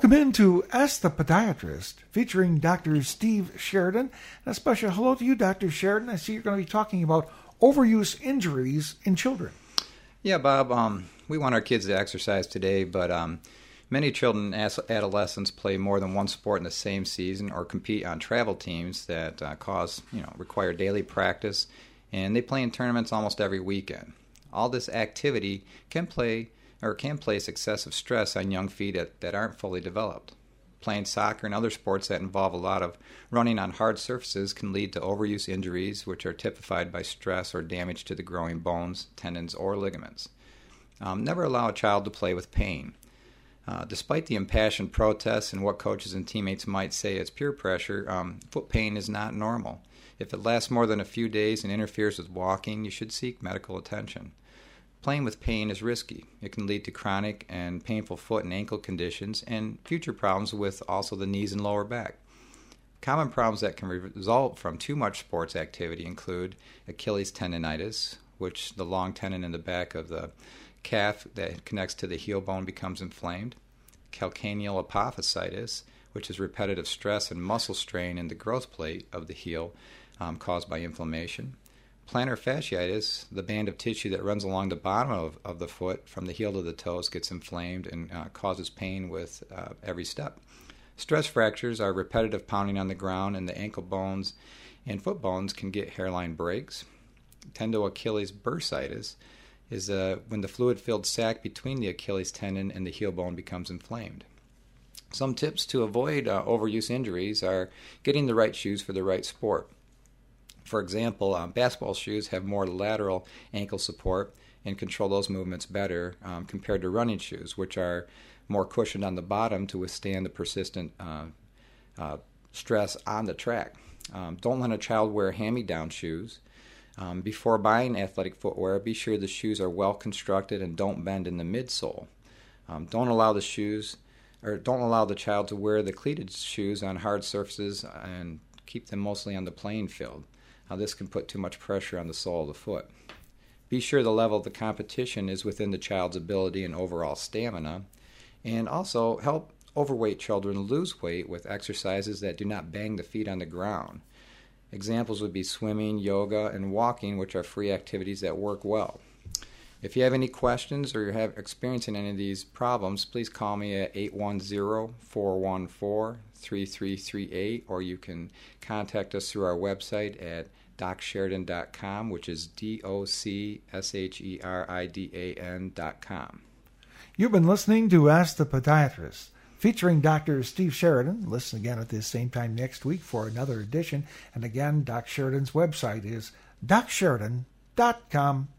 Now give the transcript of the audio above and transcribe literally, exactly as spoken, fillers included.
Welcome into Ask the Podiatrist, featuring Doctor Steve Sheridan. And a special hello to you, Doctor Sheridan. I see you're going to be talking about overuse injuries in children. Yeah, Bob, um, we want our kids to exercise today, but um, many children and adolescents play more than one sport in the same season or compete on travel teams that uh, cause, you know, require daily practice, and they play in tournaments almost every weekend. All this activity can play or can place excessive stress on young feet that, that aren't fully developed. Playing soccer and other sports that involve a lot of running on hard surfaces can lead to overuse injuries, which are typified by stress or damage to the growing bones, tendons, or ligaments. Um, never allow a child to play with pain. Uh, despite the impassioned protests and what coaches and teammates might say it's peer pressure, um, foot pain is not normal. If it lasts more than a few days and interferes with walking, you should seek medical attention. Playing with pain is risky. It can lead to chronic and painful foot and ankle conditions and future problems with also the knees and lower back. Common problems that can result from too much sports activity include Achilles tendonitis, which the long tendon in the back of the calf that connects to the heel bone becomes inflamed, calcaneal apophysitis, which is repetitive stress and muscle strain in the growth plate of the heel um, caused by inflammation, plantar fasciitis, the band of tissue that runs along the bottom of, of the foot from the heel to the toes gets inflamed and uh, causes pain with uh, every step. Stress fractures are repetitive pounding on the ground, and the ankle bones and foot bones can get hairline breaks. Tendoachilles bursitis is uh, when the fluid-filled sac between the Achilles tendon and the heel bone becomes inflamed. Some tips to avoid uh, overuse injuries are getting the right shoes for the right sport. For example, um, basketball shoes have more lateral ankle support and control those movements better um, compared to running shoes, which are more cushioned on the bottom to withstand the persistent uh, uh, stress on the track. Um, don't let a child wear hand-me-down shoes. Um, before buying athletic footwear, be sure the shoes are well constructed and don't bend in the midsole. Um, don't allow the shoes, or don't allow the child to wear the cleated shoes on hard surfaces and keep them mostly on the playing field. Now, this can put too much pressure on the sole of the foot. Be sure the level of the competition is within the child's ability and overall stamina, and also help overweight children lose weight with exercises that do not bang the feet on the ground. Examples would be swimming, yoga, and walking, which are free activities that work well. If you have any questions or you're have experiencing any of these problems, please call me at eight one zero, four one four, three three three eight, or you can contact us through our website at doc sheridan dot com, which is D O C S H E R I D A N dot com. You've been listening to Ask the Podiatrist, featuring Doctor Steve Sheridan. Listen again at this same time next week for another edition. And again, Doc Sheridan's website is doc sheridan dot com.